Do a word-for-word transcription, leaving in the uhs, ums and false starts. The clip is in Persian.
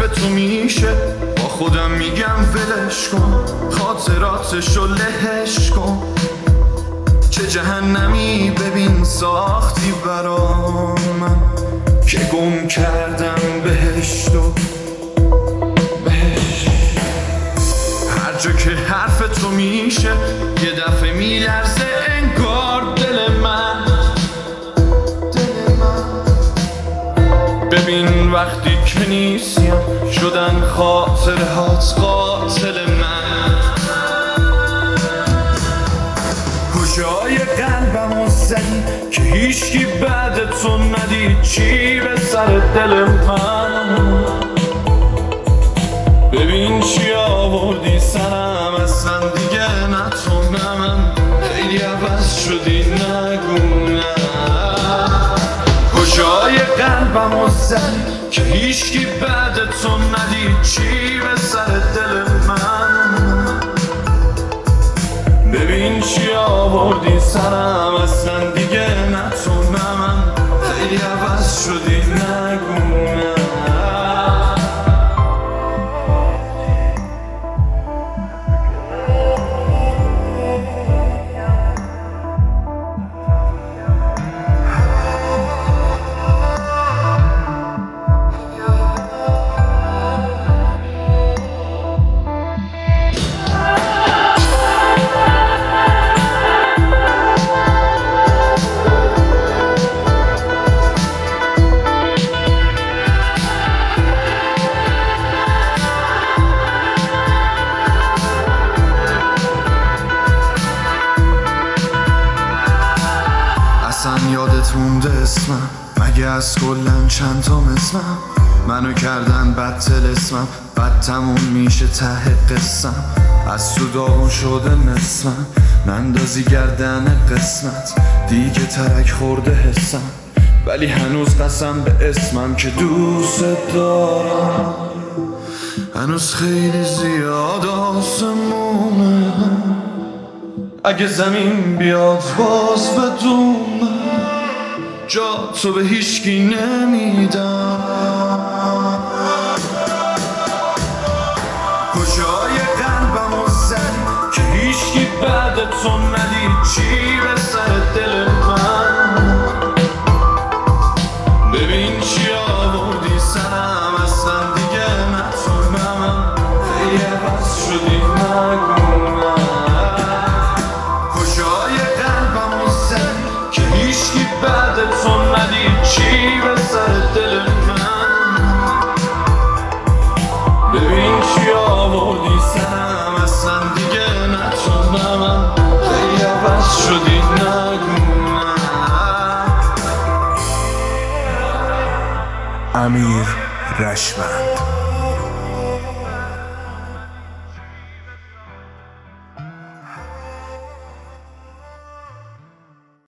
حرف تو میشه با خودم میگم ولش کن، خاطراتشو لهش کن. چه جهنمی ببین ساختی برا من که گم کردم بهشتو بهشت. هر جا که حرف تو میشه یه دفعه میلرزه انگار دل من دل من. ببین وقتی که نیستیم شدن خاطره هات قاتل من. کجای قلبمو زدی که هیچکی بعد تو ندید؟ چی به سر دل من؟ ببین چی آوردی سرم، اصلا دیگه نه تو نه من. خیلی عوض شدی نگو نه. کجای قلبمو زدی که هیچکی بعد تو ندید؟ چی به سر دل من؟ ببین چی آوردی سرم، اصلا دیگه نه تو نه من. خیلی عوض شدی نگو نه. اصلا یادت مونده اسمم؟ مگه از کلن چند تا اسمم؟ منو کردن بدتل اسمم، بد تموم میشه ته قسم. از تو داغون شده نسمم، نندازی گردن قسمت. دیگه ترک خورده حسم، ولی هنوز قسم به اسمم که دوست دارم. هنوز خیلی زیاد آسمونه، اگه زمین بیاد باز بدون جا تو به هیچکی نمیدم. کجای قلبمو زدی که هیچکی بعد تو ندید؟ چی به سر دل من؟ ببین چی آوردی سرم، اصلا دیگه نه تو نه من. خیلی عوض شدی نگو نه. کجای قلبمو زدی که هیچکی بعد تو ندید؟ چی به سر دل من؟ ببین چی آوردی سرم، اصلا دیگه نه تو نه من. خیلی عوض شدی نگو نه. امیر رشوند.